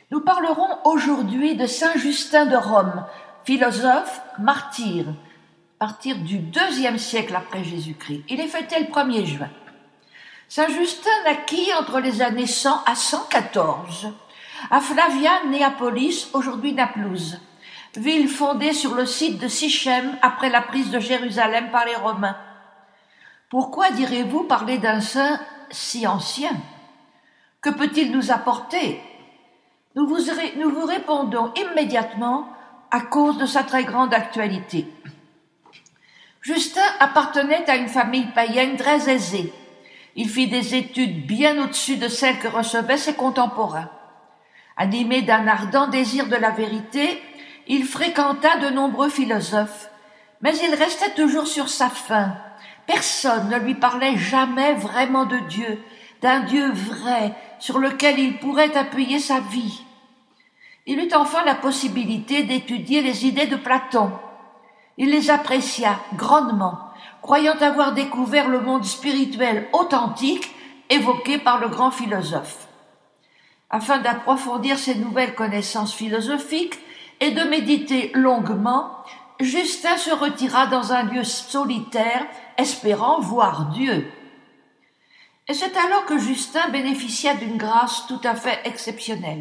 Nous parlerons aujourd'hui de saint Justin de Rome, philosophe, martyr, à partir du IIe siècle après Jésus-Christ. Il est fêté le 1er juin. Saint Justin naquit entre les années 100 à 114 à Flavia Neapolis, aujourd'hui Naplouse, ville fondée sur le site de Sichem après la prise de Jérusalem par les Romains. Pourquoi, direz-vous, parler d'un saint si ancien? Que peut-il nous apporter? Nous vous répondons immédiatement à cause de sa très grande actualité. Justin appartenait à une famille païenne très aisée. Il fit des études bien au-dessus de celles que recevaient ses contemporains. Animé d'un ardent désir de la vérité, il fréquenta de nombreux philosophes, mais il restait toujours sur sa faim. Personne ne lui parlait jamais vraiment de Dieu, d'un Dieu vrai sur lequel il pourrait appuyer sa vie. Il eut enfin la possibilité d'étudier les idées de Platon. Il les apprécia grandement, croyant avoir découvert le monde spirituel authentique évoqué par le grand philosophe. Afin d'approfondir ses nouvelles connaissances philosophiques et de méditer longuement, Justin se retira dans un lieu solitaire, espérant voir Dieu. Et c'est alors que Justin bénéficia d'une grâce tout à fait exceptionnelle.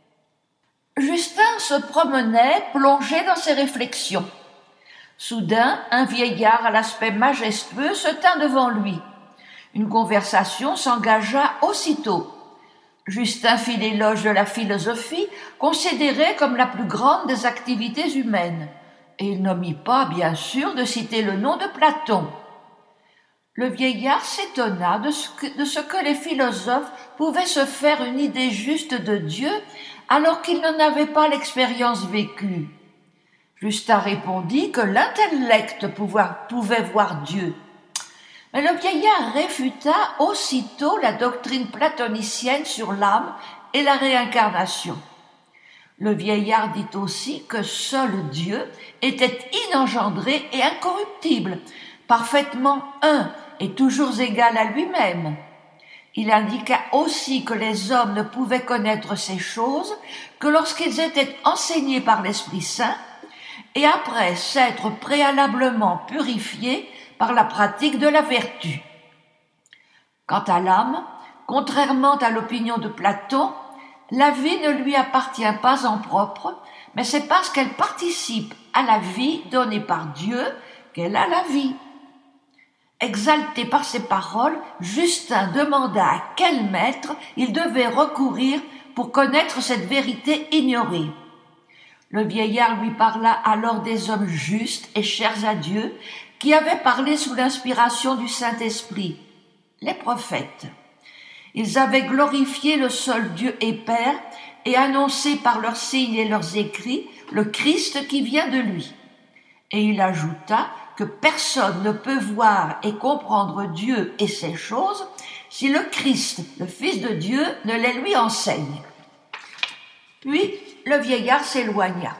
Justin se promenait, plongé dans ses réflexions. Soudain, un vieillard à l'aspect majestueux se tint devant lui. Une conversation s'engagea aussitôt. Justin fit l'éloge de la philosophie, considérée comme la plus grande des activités humaines. Et il n'omit pas, bien sûr, de citer le nom de Platon. Le vieillard s'étonna de ce que les philosophes pouvaient se faire une idée juste de Dieu alors qu'ils n'en avaient pas l'expérience vécue. Justin répondit que l'intellect pouvait voir Dieu. Mais le vieillard réfuta aussitôt la doctrine platonicienne sur l'âme et la réincarnation. Le vieillard dit aussi que seul Dieu était inengendré et incorruptible, parfaitement un et toujours égal à lui-même. Il indiqua aussi que les hommes ne pouvaient connaître ces choses que lorsqu'ils étaient enseignés par l'Esprit Saint et après s'être préalablement purifiés par la pratique de la vertu. Quant à l'âme, contrairement à l'opinion de Platon, la vie ne lui appartient pas en propre, mais c'est parce qu'elle participe à la vie donnée par Dieu qu'elle a la vie. Exalté par ces paroles, Justin demanda à quel maître il devait recourir pour connaître cette vérité ignorée. Le vieillard lui parla alors des hommes justes et chers à Dieu qui avaient parlé sous l'inspiration du Saint-Esprit, les prophètes. Ils avaient glorifié le seul Dieu et Père et annoncé par leurs signes et leurs écrits le Christ qui vient de lui. Et il ajouta que personne ne peut voir et comprendre Dieu et ces choses si le Christ, le Fils de Dieu, ne les lui enseigne. Puis le vieillard s'éloigna.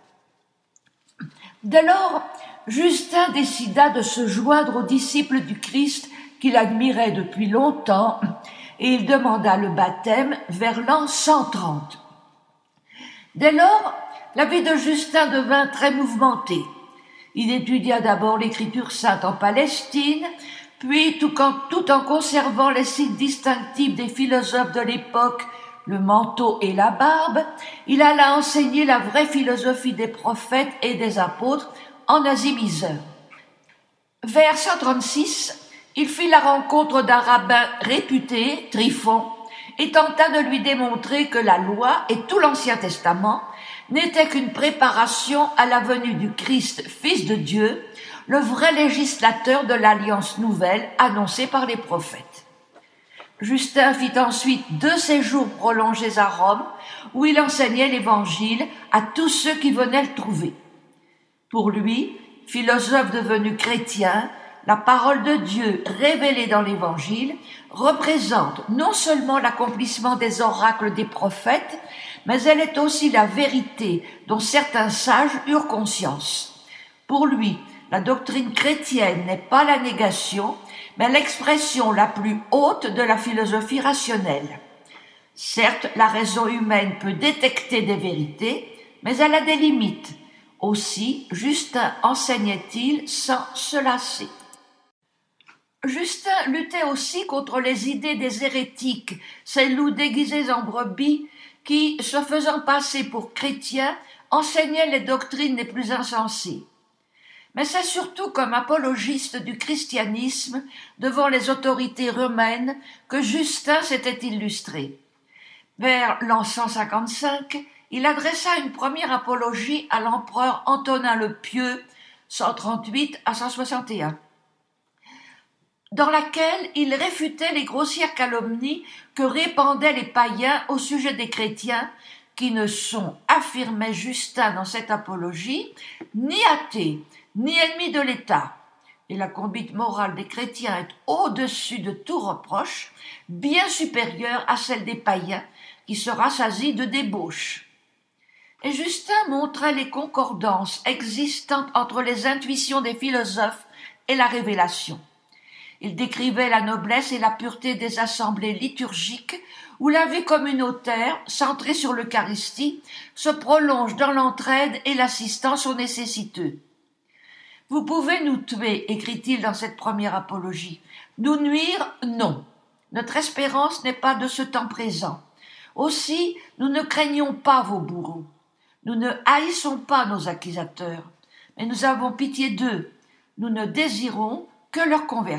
Dès lors, Justin décida de se joindre aux disciples du Christ qu'il admirait depuis longtemps et il demanda le baptême vers l'an 130. Dès lors, la vie de Justin devint très mouvementée. Il étudia d'abord l'écriture sainte en Palestine, puis, tout en conservant les signes distinctifs des philosophes de l'époque, le manteau et la barbe, il alla enseigner la vraie philosophie des prophètes et des apôtres en Asie mineure. Vers 136, il fit la rencontre d'un rabbin réputé, Tryphon, et tenta de lui démontrer que la loi et tout l'Ancien Testament n'était qu'une préparation à la venue du Christ, Fils de Dieu, le vrai législateur de l'Alliance nouvelle annoncée par les prophètes. Justin fit ensuite 2 séjours prolongés à Rome, où il enseignait l'Évangile à tous ceux qui venaient le trouver. Pour lui, philosophe devenu chrétien, la parole de Dieu révélée dans l'Évangile représente non seulement l'accomplissement des oracles des prophètes, mais elle est aussi la vérité dont certains sages eurent conscience. Pour lui, la doctrine chrétienne n'est pas la négation, mais l'expression la plus haute de la philosophie rationnelle. Certes, la raison humaine peut détecter des vérités, mais elle a des limites. Aussi, Justin enseignait-il sans se lasser. Justin luttait aussi contre les idées des hérétiques, ces loups déguisés en brebis qui, se faisant passer pour chrétiens, enseignaient les doctrines les plus insensées. Mais c'est surtout comme apologiste du christianisme devant les autorités romaines que Justin s'était illustré. Vers l'an 155, il adressa une première apologie à l'empereur Antonin le Pieux, 138 à 161, dans laquelle il réfutait les grossières calomnies que répandaient les païens au sujet des chrétiens, qui ne sont, affirmait Justin dans cette apologie, ni athées, ni ennemis de l'État. Et la conduite morale des chrétiens est au-dessus de tout reproche, bien supérieure à celle des païens, qui se rassasient de débauche. Et Justin montrait les concordances existantes entre les intuitions des philosophes et la révélation. Il décrivait la noblesse et la pureté des assemblées liturgiques où la vie communautaire, centrée sur l'Eucharistie, se prolonge dans l'entraide et l'assistance aux nécessiteux. « Vous pouvez nous tuer, écrit-il dans cette première apologie. Nous nuire, non. Notre espérance n'est pas de ce temps présent. Aussi, nous ne craignons pas vos bourreaux. Nous ne haïssons pas nos accusateurs, mais nous avons pitié d'eux. Nous ne désirons que leur conversion. »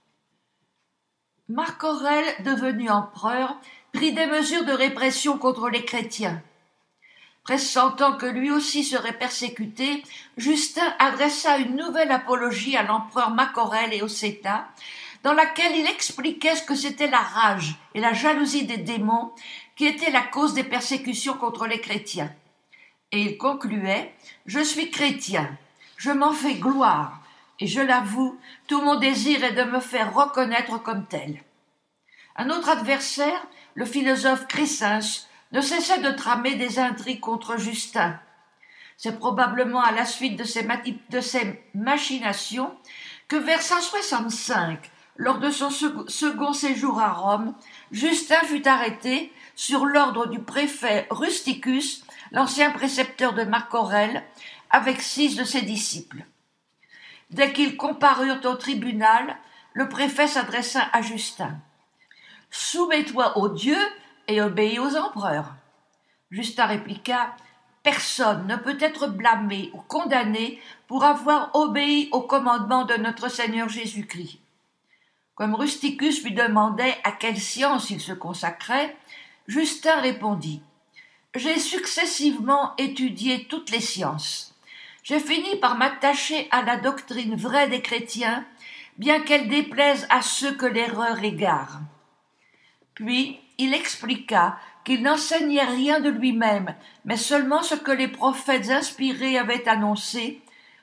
Marc Aurèle, devenu empereur, prit des mesures de répression contre les chrétiens. Pressentant que lui aussi serait persécuté, Justin adressa une nouvelle apologie à l'empereur Marc Aurèle et au Cétat, dans laquelle il expliquait ce que c'était la rage et la jalousie des démons qui étaient la cause des persécutions contre les chrétiens. Et il concluait « Je suis chrétien, je m'en fais gloire, et je l'avoue, tout mon désir est de me faire reconnaître comme tel. » Un autre adversaire, le philosophe Chrysinche, ne cessait de tramer des intrigues contre Justin. C'est probablement à la suite de ces machinations que vers 165, lors de son second séjour à Rome, Justin fut arrêté sur l'ordre du préfet Rusticus, l'ancien précepteur de Marc Aurèle, avec 6 de ses disciples. Dès qu'ils comparurent au tribunal, le préfet s'adressa à Justin. « Soumets-toi aux dieux et obéis aux empereurs. » Justin répliqua « Personne ne peut être blâmé ou condamné pour avoir obéi au commandement de notre Seigneur Jésus-Christ. » Comme Rusticus lui demandait à quelle science il se consacrait, Justin répondit « J'ai successivement étudié toutes les sciences. J'ai fini par m'attacher à la doctrine vraie des chrétiens, bien qu'elle déplaise à ceux que l'erreur égare. » Puis il expliqua qu'il n'enseignait rien de lui-même, mais seulement ce que les prophètes inspirés avaient annoncé,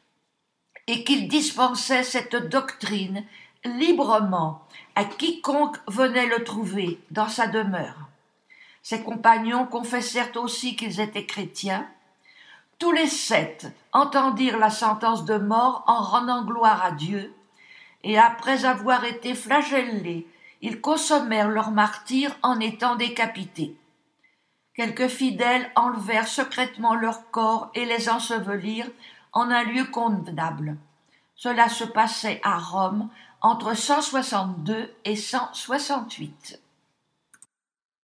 et qu'il dispensait cette doctrine librement à quiconque venait le trouver dans sa demeure. Ses compagnons confessèrent aussi qu'ils étaient chrétiens. Tous les 7 entendirent la sentence de mort en rendant gloire à Dieu, et après avoir été flagellés, ils consommèrent leur martyre en étant décapités. Quelques fidèles enlevèrent secrètement leurs corps et les ensevelirent en un lieu convenable. Cela se passait à Rome entre 162 et 168.